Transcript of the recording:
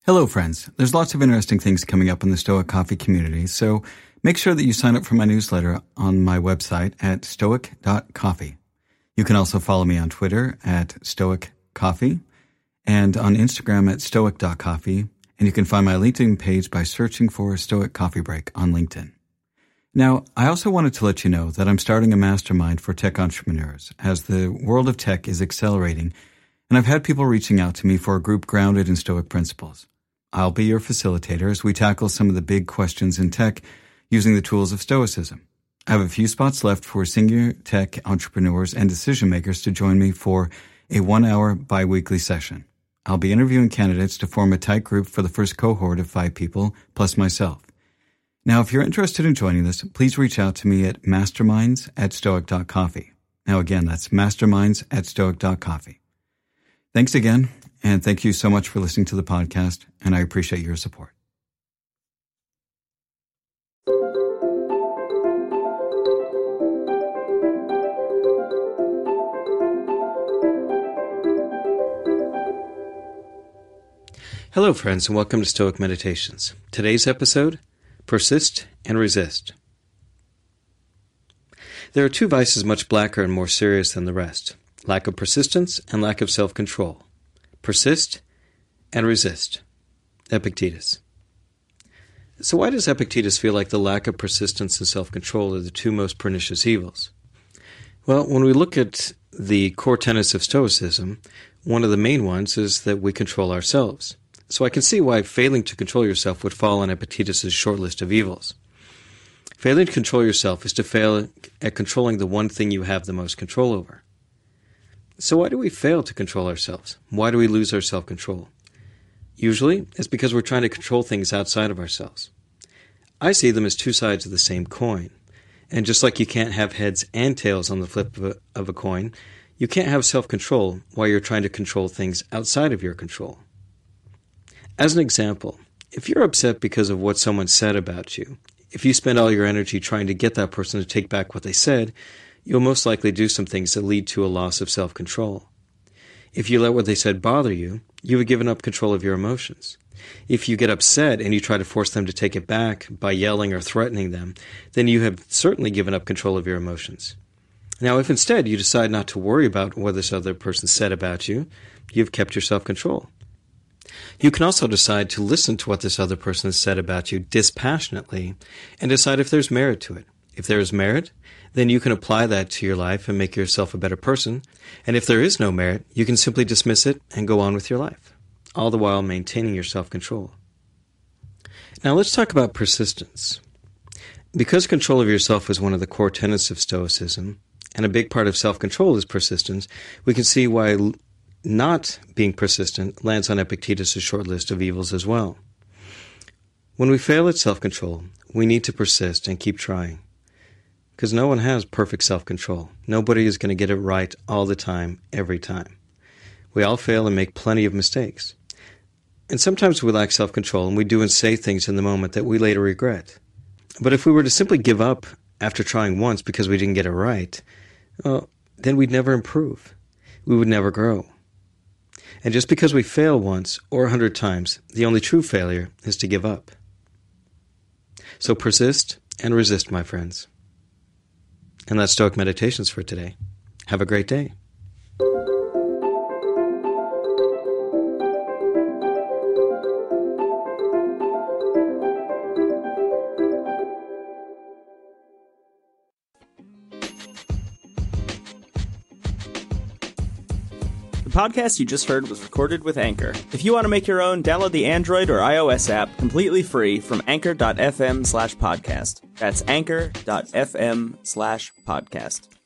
Hello, friends. There's lots of interesting things coming up in the Stoic Coffee community, so make sure that you sign up for my newsletter on my website at stoic.coffee. You can also follow me on Twitter at stoiccoffee and on Instagram at stoic.coffee, and you can find my LinkedIn page by searching for Stoic Coffee Break on LinkedIn. Now, I also wanted to let you know that I'm starting a mastermind for tech entrepreneurs as the world of tech is accelerating, and I've had people reaching out to me for a group grounded in Stoic principles. I'll be your facilitator as we tackle some of the big questions in tech using the tools of Stoicism. I have a few spots left for senior tech entrepreneurs and decision makers to join me for a 1-hour bi-weekly session. I'll be interviewing candidates to form a tight group for the first cohort of 5 people, plus myself. Now, if you're interested in joining this, please reach out to me at masterminds@stoic.coffee. Now, again, that's masterminds@stoic.coffee. Thanks again, and thank you so much for listening to the podcast, and I appreciate your support. Hello, friends, and welcome to Stoic Meditations. Today's episode, Persist and Resist. There are 2 vices much blacker and more serious than the rest: lack of persistence and lack of self-control. Persist and resist. Epictetus. So why does Epictetus feel like the lack of persistence and self-control are the 2 most pernicious evils? Well, when we look at the core tenets of Stoicism, one of the main ones is that we control ourselves. So I can see why failing to control yourself would fall on Epictetus' short list of evils. Failing to control yourself is to fail at controlling the one thing you have the most control over. So why do we fail to control ourselves? Why do we lose our self-control? Usually, it's because we're trying to control things outside of ourselves. I see them as 2 sides of the same coin. And just like you can't have heads and tails on the flip of a coin, you can't have self-control while you're trying to control things outside of your control. As an example, if you're upset because of what someone said about you, if you spend all your energy trying to get that person to take back what they said, you'll most likely do some things that lead to a loss of self-control. If you let what they said bother you, you have given up control of your emotions. If you get upset and you try to force them to take it back by yelling or threatening them, then you have certainly given up control of your emotions. Now, if instead you decide not to worry about what this other person said about you, you've kept your self-control. You can also decide to listen to what this other person has said about you dispassionately and decide if there's merit to it. If there is merit, then you can apply that to your life and make yourself a better person. And if there is no merit, you can simply dismiss it and go on with your life, all the while maintaining your self-control. Now let's talk about persistence. Because control of yourself is one of the core tenets of Stoicism, and a big part of self-control is persistence, we can see why not being persistent lands on Epictetus' short list of evils as well. When we fail at self-control, we need to persist and keep trying. Because no one has perfect self-control. Nobody is going to get it right all the time, every time. We all fail and make plenty of mistakes. And sometimes we lack self-control and we do and say things in the moment that we later regret. But if we were to simply give up after trying once because we didn't get it right, well, then we'd never improve. We would never grow. And just because we fail once or 100 times, the only true failure is to give up. So persist and resist, my friends. And that's Stoic Meditations for today. Have a great day. The podcast you just heard was recorded with Anchor. If you want to make your own, download the Android or iOS app completely free from anchor.fm/podcast. That's anchor.fm/podcast.